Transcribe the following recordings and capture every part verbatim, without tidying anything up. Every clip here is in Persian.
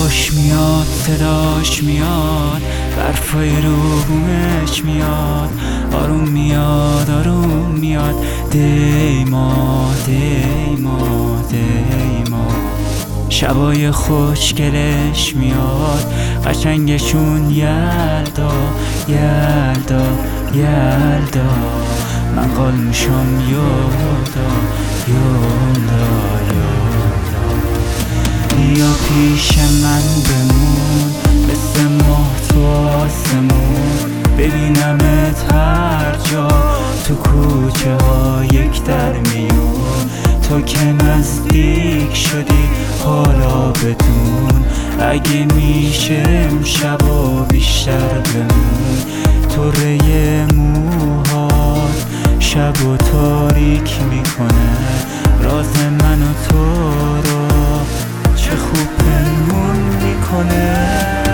صداش میاد صداش میاد، برفای رو بومش میاد، آروم میاد آروم میاد، دیما دیما دیما. شبای خوشگلش میاد، قشنگشون یلدا یلدا یلدا. من قال میشم یودا یودا یودا. بیا پیش من بمون، مثل ماه تو آسمون، ببینمت هر جا، تو کوچه ها یک در میون. تو که نزدیک شدی حالا بدون، اگه میشه امشب و بیشتر بمون. طره موهات شب و تاریک میکنه، راز من و تو رو چه خوب پنهون میکنه.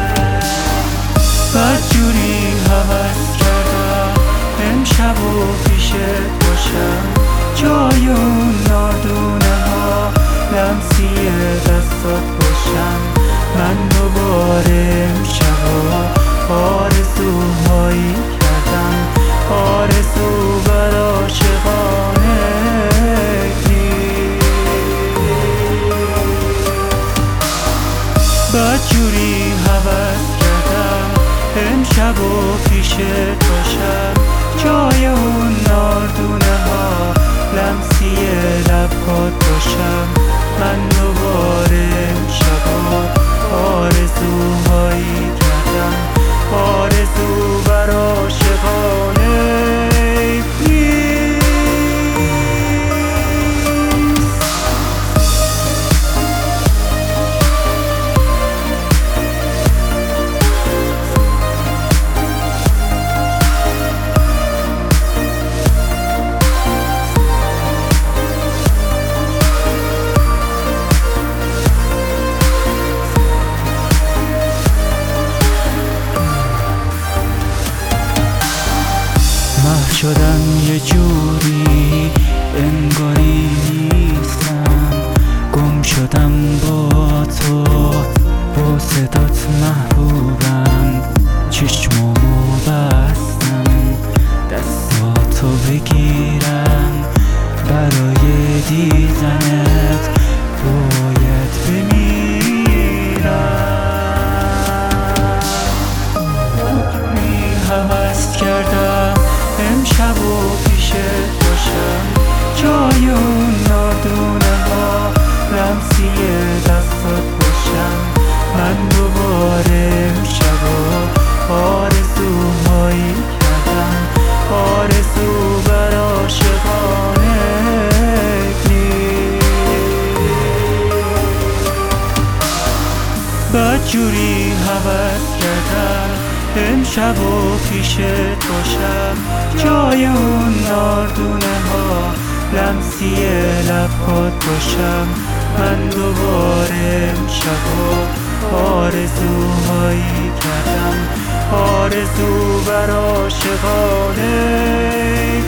بدجوری هوس کردم امشب و پیشت باشم، جای اون ناردونه ها لمسی دستات باشم. من دوباره امشبا آرزوهایی کردم، آرزو بر عاشقانه نیست. بدجوری هوس کردم امشب و پیشت باشم، جای اون ناردونه ها لمسی لبات باشم. من دوباره امشبا آرزوهایی کردم، آرزو بر عاشقانه نیست. مه شدم یه جوری انگاری نیستم، گم شدم با تو، با صدات محبوبم. چشمامو بستم دستاتو بگیرم، برای دیدنت باید بمیرم. هوس کردم امشب و پیشت باشم، جای اون ناردونه ها لمسی دستات باشم. من دوباره امشبا آرزوهایی کردم، آرزو بر عاشقانه نیست. بدجوری هوس کردم امشب و پیشت باشم، جای اون ناردونه ها لمسی لبات باشم. من دوباره امشبا آرزوهایی کردم، آرزو بر عاشقانه